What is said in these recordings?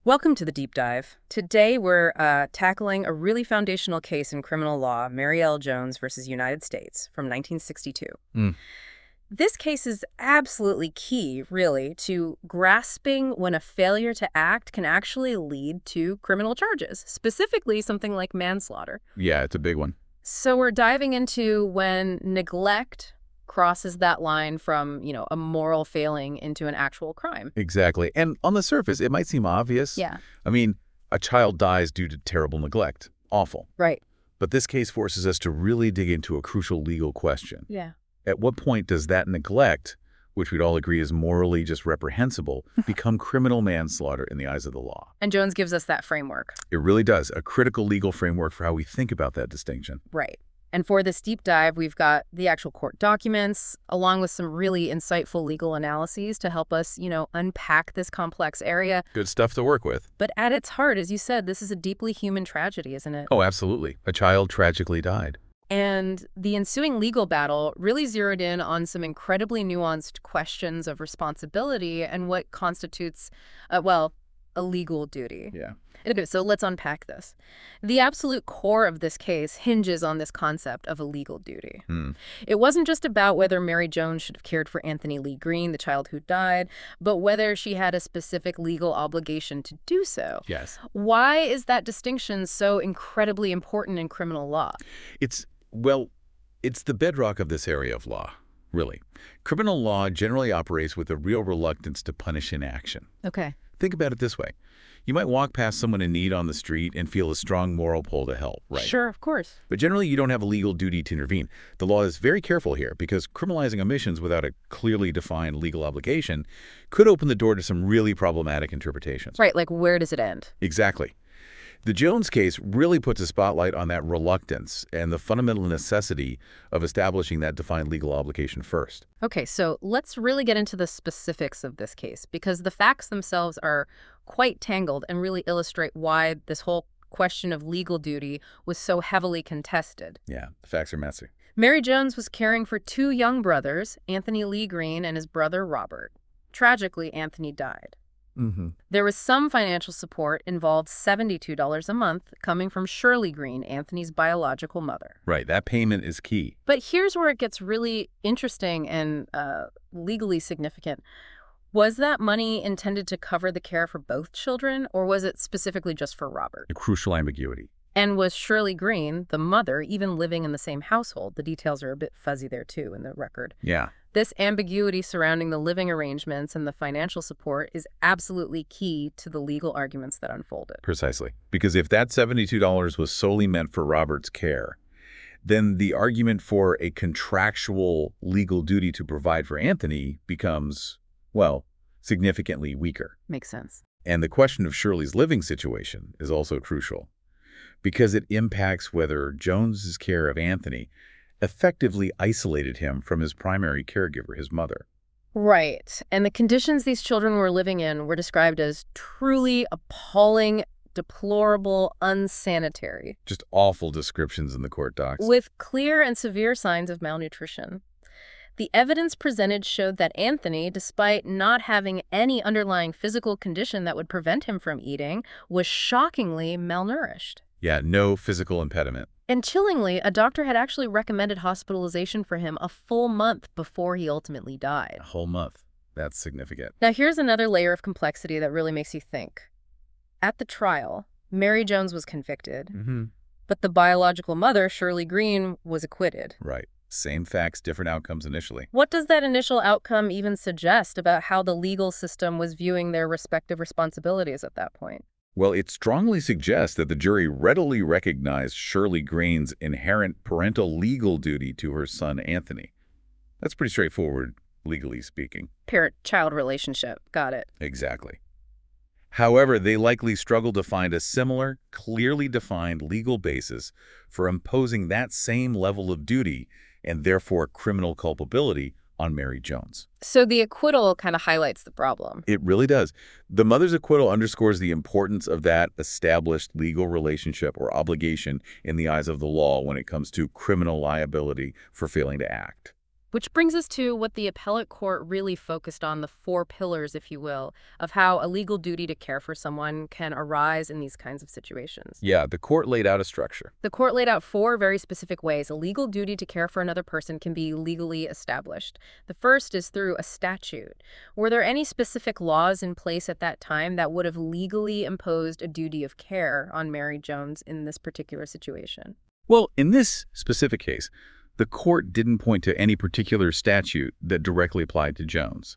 Welcome to the Deep Dive. Today we're tackling a really foundational case in criminal law, Mary L. Jones versus United States from 1962. Mm, This case is absolutely key, really, to grasping when a failure to act can actually lead to criminal charges, specifically something like manslaughter. yeah, it's a big one. So we're diving into when neglect crosses that line from, a moral failing into an actual crime. Exactly. And on the surface, it might seem obvious. Yeah. I mean, a child dies due to terrible neglect. Awful. Right. But this case forces us to really dig into a crucial legal question. Yeah. At what point does that neglect, which we'd all agree is morally just reprehensible, become criminal manslaughter in the eyes of the law? And Jones gives us that framework. It really does. A critical legal framework for how we think about that distinction. Right. And for this deep dive, we've got the actual court documents, along with some really insightful legal analyses to help us, unpack this complex area. Good stuff to work with. But at its heart, as you said, this is a deeply human tragedy, isn't it? Oh, absolutely. A child tragically died. And the ensuing legal battle really zeroed in on some incredibly nuanced questions of responsibility and what constitutes, a legal duty. Yeah. Okay, so let's unpack this. The absolute core of this case hinges on this concept of a legal duty. Hmm. It wasn't just about whether Mary Jones should have cared for Anthony Lee Green, the child who died, but whether she had a specific legal obligation to do so. Yes. Why is that distinction so incredibly important in criminal law? It's the bedrock of this area of law, really. Criminal law generally operates with a real reluctance to punish inaction. Okay. Think about it this way. You might walk past someone in need on the street and feel a strong moral pull to help, right? Sure, of course. But generally, you don't have a legal duty to intervene. The law is very careful here because criminalizing omissions without a clearly defined legal obligation could open the door to some really problematic interpretations. Right, like where does it end? Exactly. The Jones case really puts a spotlight on that reluctance and the fundamental necessity of establishing that defined legal obligation first. Okay, so let's really get into the specifics of this case because the facts themselves are quite tangled and really illustrate why this whole question of legal duty was so heavily contested. Yeah, the facts are messy. Mary Jones was caring for two young brothers, Anthony Lee Green and his brother Robert. Tragically, Anthony died. Mm-hmm. There was some financial support involved $72 a month coming from Shirley Green, Anthony's biological mother. Right, that payment is key. But here's where it gets really interesting and legally significant. Was that money intended to cover the care for both children, or was it specifically just for Robert? A crucial ambiguity. And was Shirley Green, the mother, even living in the same household? The details are a bit fuzzy there, too, in the record. Yeah. This ambiguity surrounding the living arrangements and the financial support is absolutely key to the legal arguments that unfolded. Precisely. Because if that $72 was solely meant for Robert's care, then the argument for a contractual legal duty to provide for Anthony becomes, significantly weaker. Makes sense. And the question of Shirley's living situation is also crucial because it impacts whether Jones's care of Anthony effectively isolated him from his primary caregiver, his mother. Right. And the conditions these children were living in were described as truly appalling, deplorable, unsanitary, Just awful descriptions in the court docs. with clear and severe signs of malnutrition. The evidence presented showed that Anthony, despite not having any underlying physical condition that would prevent him from eating, was shockingly malnourished. Yeah, no physical impediment. And chillingly, a doctor had actually recommended hospitalization for him a full month before he ultimately died. A whole month. That's significant. Now, here's another layer of complexity that really makes you think. At the trial, Mary Jones was convicted, Mm-hmm. but the biological mother, Shirley Green, was acquitted. Right. Same facts, different outcomes initially. What does that initial outcome even suggest about how the legal system was viewing their respective responsibilities at that point? Well, it strongly suggests that the jury readily recognized Shirley Green's inherent parental legal duty to her son, Anthony. That's pretty straightforward, legally speaking. Parent-child relationship. Got it. Exactly. However, they likely struggled to find a similar, clearly defined legal basis for imposing that same level of duty and therefore criminal culpability on Mary Jones. So the acquittal kind of highlights the problem. It really does. The mother's acquittal underscores the importance of that established legal relationship or obligation in the eyes of the law when it comes to criminal liability for failing to act. Which brings us to what the appellate court really focused on, the four pillars, if you will, of how a legal duty to care for someone can arise in these kinds of situations. Yeah, the court laid out a structure. The court laid out four very specific ways a legal duty to care for another person can be legally established. The first is through a statute. Were there any specific laws in place at that time that would have legally imposed a duty of care on Mary Jones in this particular situation? Well, in this specific case, the court didn't point to any particular statute that directly applied to Jones.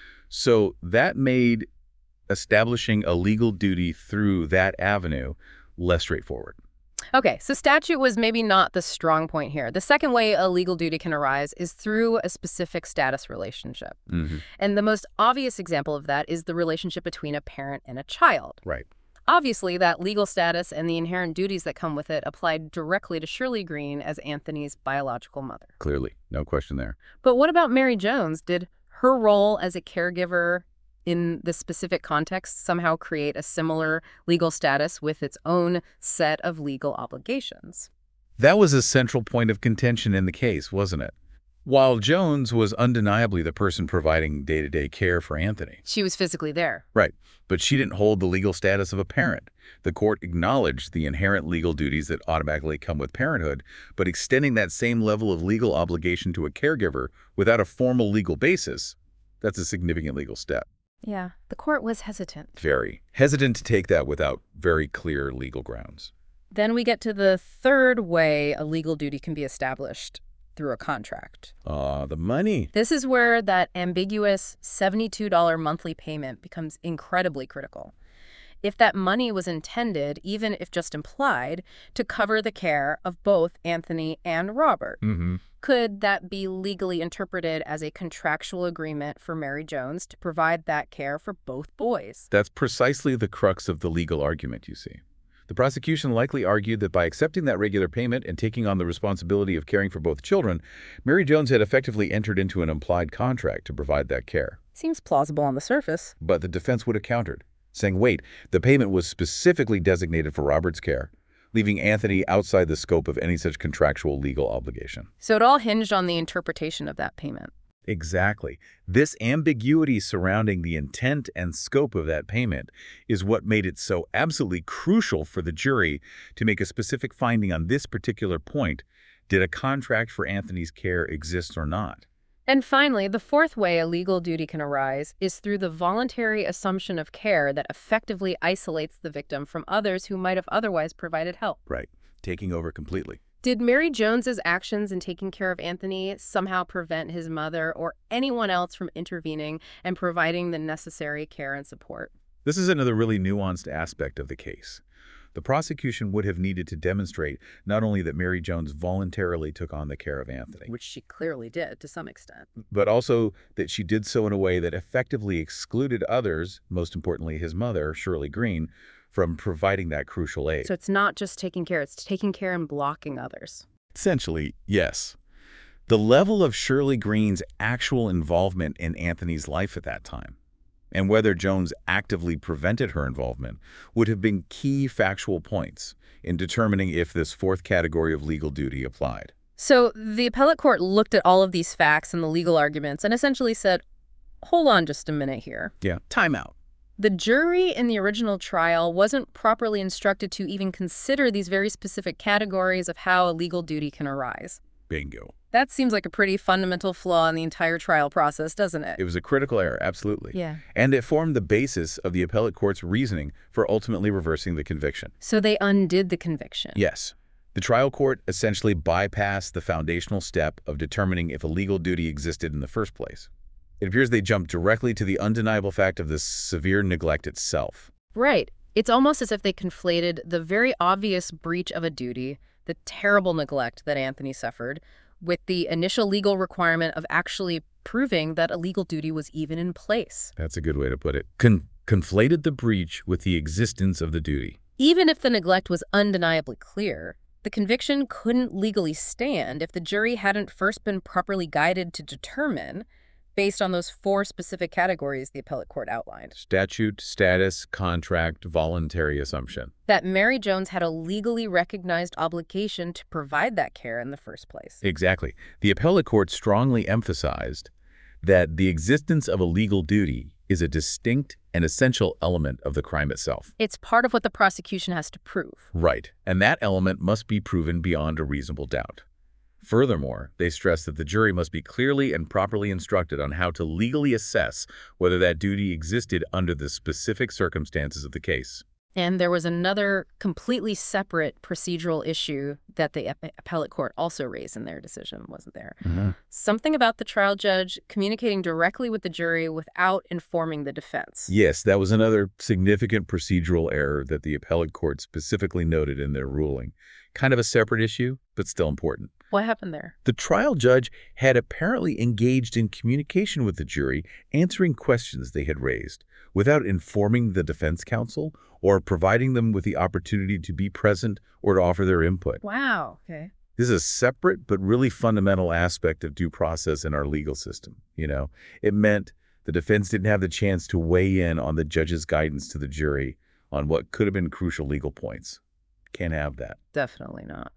So that made establishing a legal duty through that avenue less straightforward. Okay, so statute was maybe not the strong point here. The second way a legal duty can arise is through a specific status relationship. And the most obvious example of that is the relationship between a parent and a child. Right. Obviously, that legal status and the inherent duties that come with it applied directly to Shirley Green as Anthony's biological mother. Clearly, no question there. But what about Mary Jones? Did her role as a caregiver in this specific context somehow create a similar legal status with its own set of legal obligations? That was a central point of contention in the case, wasn't it? While Jones was undeniably the person providing day-to-day care for Anthony. She was physically there. Right, but she didn't hold the legal status of a parent. The court acknowledged the inherent legal duties that automatically come with parenthood, but extending that same level of legal obligation to a caregiver without a formal legal basis, that's a significant legal step. Yeah, the court was hesitant. Very hesitant to take that without very clear legal grounds. Then we get to the third way a legal duty can be established, through a contract. The money. This is where that ambiguous $72 monthly payment becomes incredibly critical. If that money was intended, even if just implied, to cover the care of both Anthony and Robert, could that be legally interpreted as a contractual agreement for Mary Jones to provide that care for both boys? That's precisely the crux of the legal argument, you see. The prosecution likely argued that by accepting that regular payment and taking on the responsibility of caring for both children, Mary Jones had effectively entered into an implied contract to provide that care. Seems plausible on the surface. But the defense would have countered, saying, wait, the payment was specifically designated for Robert's care, leaving Anthony outside the scope of any such contractual legal obligation. So it all hinged on the interpretation of that payment. Exactly. This ambiguity surrounding the intent and scope of that payment is what made it so absolutely crucial for the jury to make a specific finding on this particular point. Did a contract for Anthony's care exist or not? And finally, the fourth way a legal duty can arise is through the voluntary assumption of care that effectively isolates the victim from others who might have otherwise provided help. Right. Taking over completely. Did Mary Jones's actions in taking care of Anthony somehow prevent his mother or anyone else from intervening and providing the necessary care and support? This is another really nuanced aspect of the case. The prosecution would have needed to demonstrate not only that Mary Jones voluntarily took on the care of Anthony, Which she clearly did to some extent. but also that she did so in a way that effectively excluded others, most importantly his mother, Shirley Green, from providing that crucial aid. So it's not just taking care, it's taking care and blocking others. Essentially, yes. The level of Shirley Green's actual involvement in Anthony's life at that time, and whether Jones actively prevented her involvement, would have been key factual points in determining if this fourth category of legal duty applied. So the appellate court looked at all of these facts and the legal arguments and essentially said, hold on just a minute here. Yeah, time out. The jury in the original trial wasn't properly instructed to even consider these very specific categories of how a legal duty can arise. Bingo. That seems like a pretty fundamental flaw in the entire trial process, doesn't it? It was a critical error, absolutely. Yeah. And it formed the basis of the appellate court's reasoning for ultimately reversing the conviction. So they undid the conviction. Yes. The trial court essentially bypassed the foundational step of determining if a legal duty existed in the first place. It appears they jumped directly to the undeniable fact of the severe neglect itself. Right. It's almost as if they conflated the very obvious breach of a duty, the terrible neglect that Anthony suffered, with the initial legal requirement of actually proving that a legal duty was even in place. That's a good way to put it. Conflated the breach with the existence of the duty. Even if the neglect was undeniably clear, the conviction couldn't legally stand if the jury hadn't first been properly guided to determine, based on those 4 specific categories the appellate court outlined. Statute, status, contract, voluntary assumption. That Mary Jones had a legally recognized obligation to provide that care in the first place. Exactly. The appellate court strongly emphasized that the existence of a legal duty is a distinct and essential element of the crime itself. It's part of what the prosecution has to prove. Right, and that element must be proven beyond a reasonable doubt. Furthermore, they stress that the jury must be clearly and properly instructed on how to legally assess whether that duty existed under the specific circumstances of the case. And there was another completely separate procedural issue that the appellate court also raised in their decision, wasn't there? Something about the trial judge communicating directly with the jury without informing the defense. Yes, that was another significant procedural error that the appellate court specifically noted in their ruling. Kind of a separate issue, but still important. What happened there? The trial judge had apparently engaged in communication with the jury, answering questions they had raised, without informing the defense counsel or providing them with the opportunity to be present or to offer their input. Wow, okay. This is a separate but really fundamental aspect of due process in our legal system. It meant the defense didn't have the chance to weigh in on the judge's guidance to the jury on what could have been crucial legal points. Can't have that. Definitely not.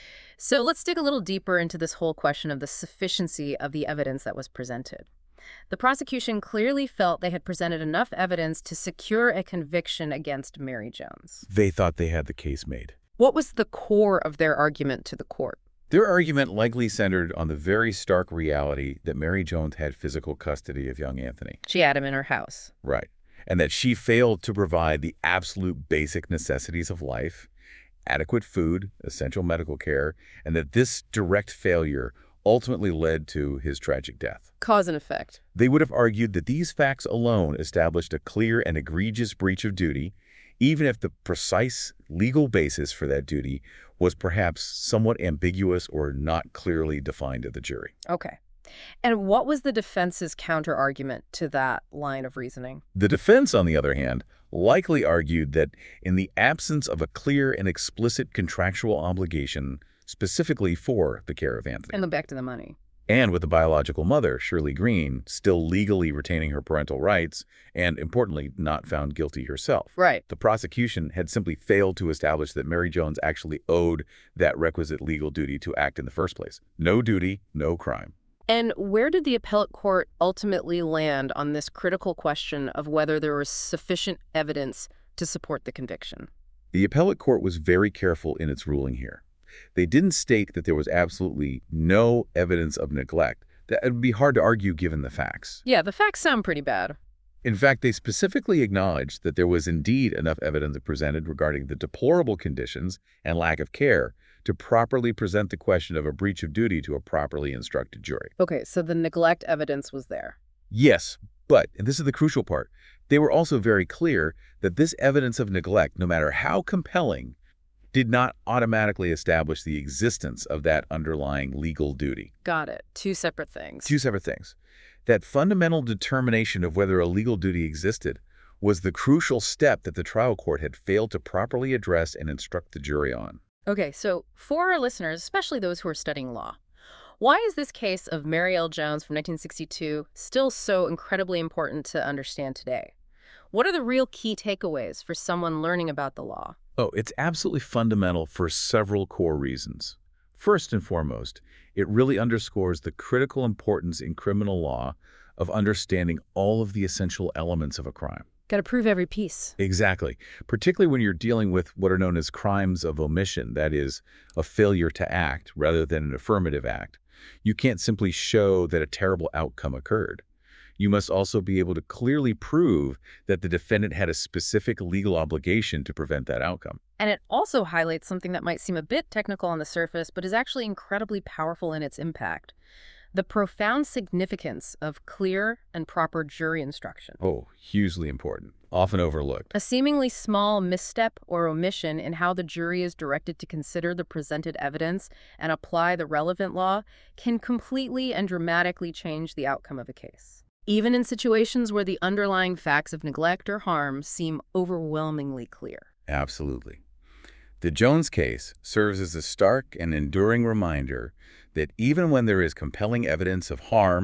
So let's dig a little deeper into this whole question of the sufficiency of the evidence that was presented. The prosecution clearly felt they had presented enough evidence to secure a conviction against Mary Jones. They thought they had the case made. What was the core of their argument to the court? Their argument likely centered on the very stark reality that Mary Jones had physical custody of young Anthony. She had him in her house. Right. And that she failed to provide the absolute basic necessities of life, adequate food, essential medical care, and that this direct failure ultimately led to his tragic death. Cause and effect. They would have argued that these facts alone established a clear and egregious breach of duty, even if the precise legal basis for that duty was perhaps somewhat ambiguous or not clearly defined to the jury. Okay. And what was the defense's counter-argument to that line of reasoning? The defense, on the other hand, likely argued that in the absence of a clear and explicit contractual obligation specifically for the care of Anthony. And back to the money. And with the biological mother, Shirley Green, still legally retaining her parental rights and, importantly, not found guilty herself. Right. The prosecution had simply failed to establish that Mary Jones actually owed that requisite legal duty to act in the first place. No duty, no crime. And where did the appellate court ultimately land on this critical question of whether there was sufficient evidence to support the conviction? The appellate court was very careful in its ruling here. They didn't state that there was absolutely no evidence of neglect. That would be hard to argue given the facts. Yeah, the facts sound pretty bad. In fact, they specifically acknowledged that there was indeed enough evidence presented regarding the deplorable conditions and lack of care to properly present the question of a breach of duty to a properly instructed jury. Okay, so the neglect evidence was there. Yes, but, and this is the crucial part, they were also very clear that this evidence of neglect, no matter how compelling, did not automatically establish the existence of that underlying legal duty. Got it. Two separate things. Two separate things. That fundamental determination of whether a legal duty existed was the crucial step that the trial court had failed to properly address and instruct the jury on. Okay, so for our listeners, especially those who are studying law, why is this case of Mary L. Jones from 1962 still so incredibly important to understand today? What are the real key takeaways for someone learning about the law? Oh, it's absolutely fundamental for several core reasons. First and foremost, it really underscores the critical importance in criminal law of understanding all of the essential elements of a crime. Got to prove every piece. Exactly. Particularly when you're dealing with what are known as crimes of omission, that is, a failure to act rather than an affirmative act. You can't simply show that a terrible outcome occurred. You must also be able to clearly prove that the defendant had a specific legal obligation to prevent that outcome. And it also highlights something that might seem a bit technical on the surface, but is actually incredibly powerful in its impact. The profound significance of clear and proper jury instruction. Oh, hugely important, often overlooked. A seemingly small misstep or omission in how the jury is directed to consider the presented evidence and apply the relevant law can completely and dramatically change the outcome of a case, even in situations where the underlying facts of neglect or harm seem overwhelmingly clear. Absolutely. The Jones case serves as a stark and enduring reminder that even when there is compelling evidence of harm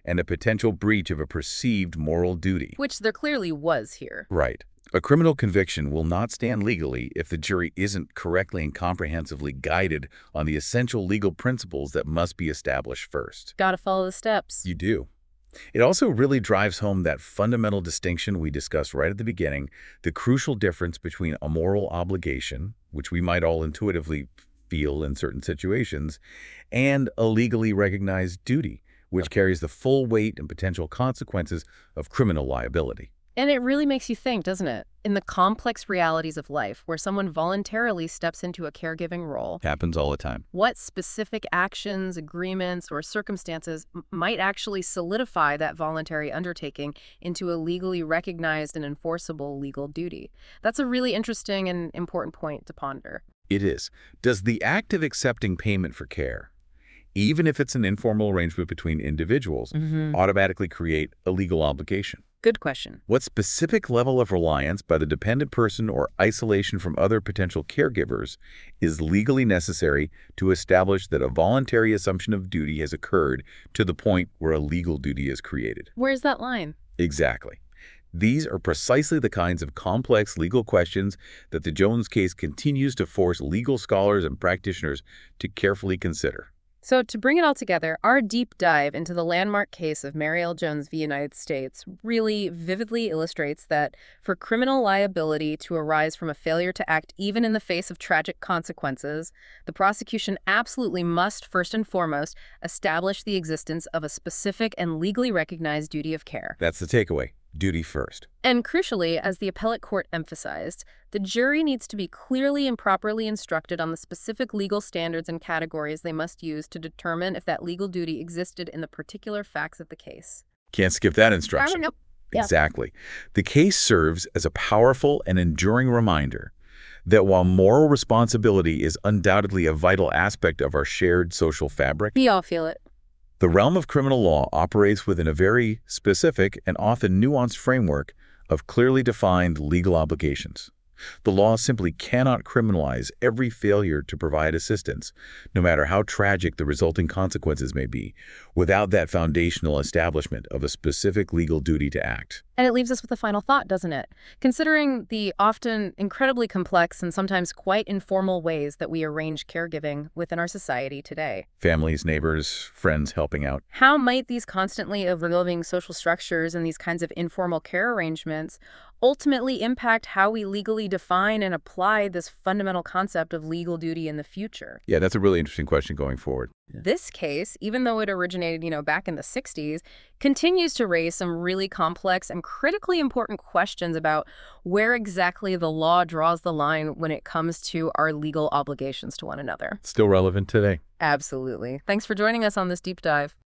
and a potential breach of a perceived moral duty. Which there clearly was here. Right. A criminal conviction will not stand legally if the jury isn't correctly and comprehensively guided on the essential legal principles that must be established first. Gotta follow the steps. You do. It also really drives home that fundamental distinction we discussed right at the beginning, the crucial difference between a moral obligation, which we might all intuitively feel in certain situations, and a legally recognized duty, which carries the full weight and potential consequences of criminal liability. And it really makes you think, doesn't it? In the complex realities of life, where someone voluntarily steps into a caregiving role, Happens all the time. what specific actions, agreements, or circumstances might actually solidify that voluntary undertaking into a legally recognized and enforceable legal duty? That's a really interesting and important point to ponder. It is. Does the act of accepting payment for care, even if it's an informal arrangement between individuals, automatically create a legal obligation? Good question. What specific level of reliance by the dependent person or isolation from other potential caregivers is legally necessary to establish that a voluntary assumption of duty has occurred to the point where a legal duty is created? Where's that line? Exactly. These are precisely the kinds of complex legal questions that the Jones case continues to force legal scholars and practitioners to carefully consider. So to bring it all together, our deep dive into the landmark case of Mary L. Jones v. United States really vividly illustrates that for criminal liability to arise from a failure to act even in the face of tragic consequences, the prosecution absolutely must first and foremost establish the existence of a specific and legally recognized duty of care. That's the takeaway. Duty first. And crucially, as the appellate court emphasized, the jury needs to be clearly and properly instructed on the specific legal standards and categories they must use to determine if that legal duty existed in the particular facts of the case. Can't skip that instruction. Yeah. Exactly. The case serves as a powerful and enduring reminder that while moral responsibility is undoubtedly a vital aspect of our shared social fabric, We all feel it. the realm of criminal law operates within a very specific and often nuanced framework of clearly defined legal obligations. The law simply cannot criminalize every failure to provide assistance, no matter how tragic the resulting consequences may be, without that foundational establishment of a specific legal duty to act. And it leaves us with a final thought, doesn't it? Considering the often incredibly complex and sometimes quite informal ways that we arrange caregiving within our society today, Families, neighbors, friends helping out. how might these constantly evolving social structures and these kinds of informal care arrangements ultimately impact how we legally define and apply this fundamental concept of legal duty in the future? Yeah, that's a really interesting question going forward. This case, even though it originated, back in the 60s, continues to raise some really complex and critically important questions about where exactly the law draws the line when it comes to our legal obligations to one another. Still relevant today. Absolutely. Thanks for joining us on this deep dive.